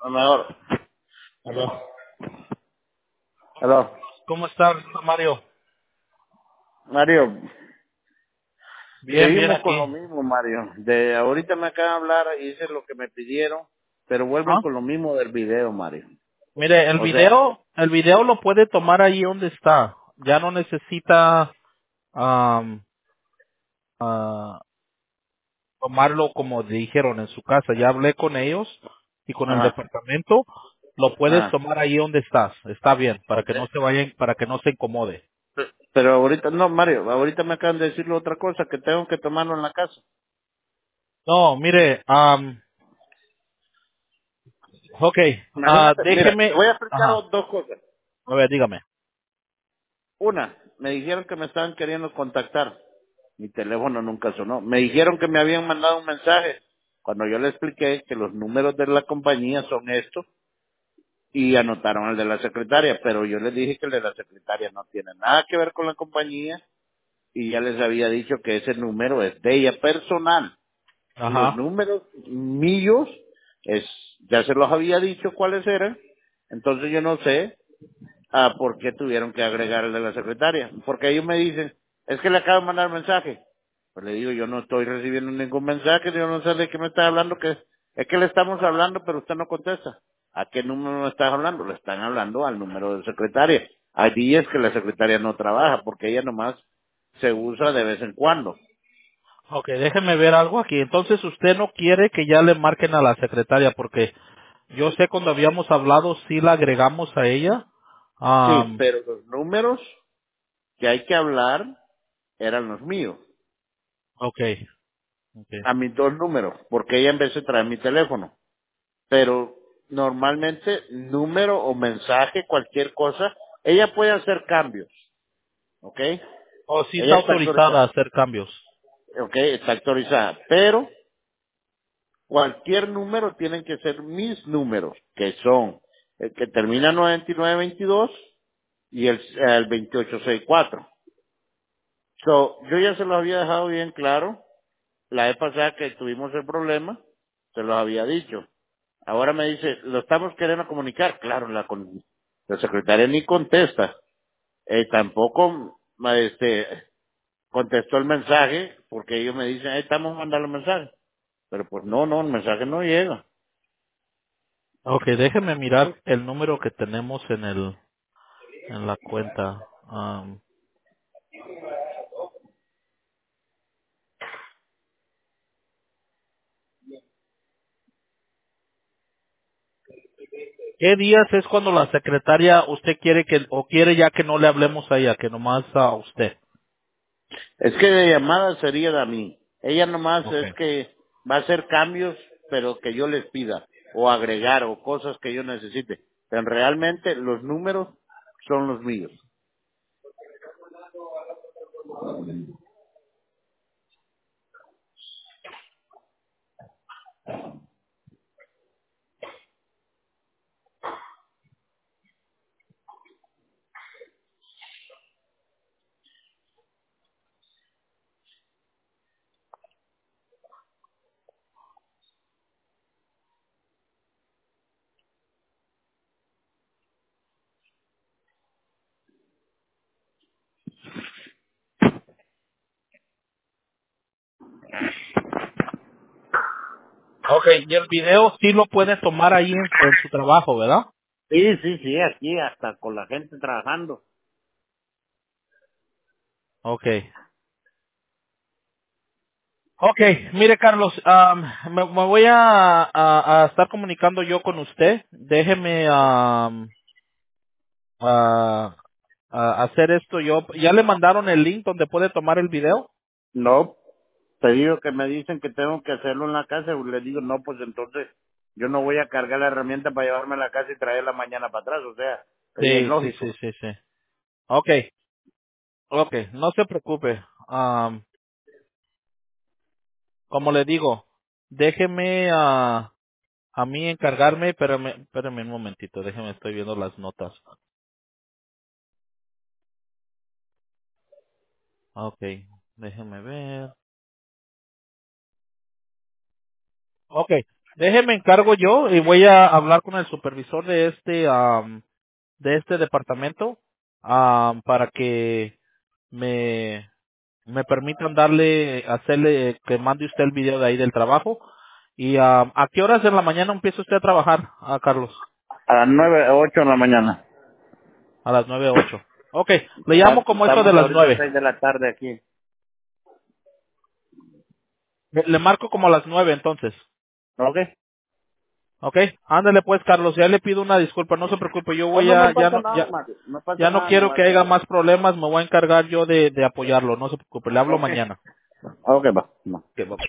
A lo mejor. Aló. Aló. ¿Cómo está, Mario? Mario, Bien, bien seguimos con lo aquí. mismo, Mario. De ahorita me acaban de hablar, hice lo que me pidieron, pero vuelven ¿Ah? con lo mismo del video, Mario. Mire, O sea, el video lo puede tomar ahí donde está. Ya no necesita am, ah, tomarlo como dijeron en su casa. Ya hablé con ellos y con el ajá, departamento. Lo puedes ajá. tomar ahí donde estás. Está bien, para Ok. que no se vayan, para que no se incomode. Pero ahorita, no, Mario, ahorita me acaban de decir otra cosa, que tengo que tomarlo en la casa. No, mire, ok, Imagínate, mira, te déjeme, voy a explicar ajá, dos cosas. a ver, dígame. Una, me dijeron que me estaban queriendo contactar. Mi teléfono nunca sonó. Me dijeron que me habían mandado un mensaje. Cuando yo le expliqué que los números de la compañía son estos, y anotaron el de la secretaria, pero yo les dije que el de la secretaria no tiene nada que ver con la compañía y ya les había dicho que ese número es de ella personal. Los Ajá. números míos es, ya se los había dicho cuáles eran, entonces yo no sé por qué tuvieron que agregar el de la secretaria, porque ellos me dicen, es que le acabo de mandar mensaje. Pues le digo, yo no estoy recibiendo ningún mensaje, yo no sé de qué me está hablando, que es que le estamos hablando, pero usted no contesta. ¿A qué número me estás hablando? Le están hablando al número de secretaria. Hay días que la secretaria no trabaja, porque ella nomás se usa de vez en cuando. Ok, déjeme ver algo aquí. Entonces usted no quiere que ya le marquen a la secretaria porque yo sé cuando habíamos hablado sí la agregamos a ella. Sí, Am, pero los números que hay que hablar eran los míos, ok, ok. a mis dos números, porque ella en vez de traer mi teléfono. Pero normalmente número o mensaje, cualquier cosa, ella puede hacer cambios, ¿ok? O sí está Ella está autorizada a autorizada, hacer cambios. ¿ok? Está autorizada, pero cualquier número tienen que ser mis números, que son el que termina 9922 y el 2864. So, yo ya se los había dejado bien claro, la vez pasada que tuvimos el problema, se los había dicho. Ahora me dice, lo estamos queriendo comunicar. Claro, la secretaria ni contesta. Tampoco contestó el mensaje porque ellos me dicen, estamos mandando el mensaje. Pero pues no, el mensaje no llega. Ok, déjeme mirar el número que tenemos en la cuenta. ¿Qué días es cuando la secretaria usted quiere que, o quiere ya que no le hablemos a ella, que nomás a usted? Es que de llamada sería de mí. Ella nomás Ok. es que va a hacer cambios, pero que yo les pida, o agregar, o cosas que yo necesite. Pero realmente los números son los míos. Ok, y el video sí lo puede tomar ahí en su trabajo, ¿verdad? Sí, sí, sí, aquí hasta con la gente trabajando. Ok. Ok, mire Carlos, me voy a estar comunicando yo con usted. Déjeme a- hacer esto yo. ¿Ya le mandaron el link donde puede tomar el video? No, te digo que me dicen que tengo que hacerlo en la casa, y le digo, no, pues entonces yo no voy a cargar la herramienta para llevarme a la casa y traerla mañana para atrás, o sea, sería Sí, sí, sí, ilógico. sí, sí. Ok, ok, no se preocupe. Como le digo, déjeme a mí encargarme, espérame un momentito, déjeme, estoy viendo las notas. Ok, déjeme ver. Ok. Déjeme encargo yo y voy a hablar con el supervisor de este departamento para que me me permitan hacerle que mande usted el video de ahí del trabajo. Y ¿a qué horas en la mañana empieza usted a trabajar, Carlos? A las 9 o 8 de la mañana. A las 9:08. Ok, le llamo como eso de Estamos las ahorita 9. 6 de la tarde aquí. Le marco como a las 9 entonces. ¿Ok? Ok, ándale pues, Carlos, ya le pido una disculpa, no se preocupe, yo Oh, voy no, a, no pasa nada, Mati. No pasa ya no nada, quiero nomás. que haya más problemas, me voy a encargar yo de apoyarlo, no se preocupe, le hablo Ok. mañana. Ok, va. Va. Ok, bye-bye.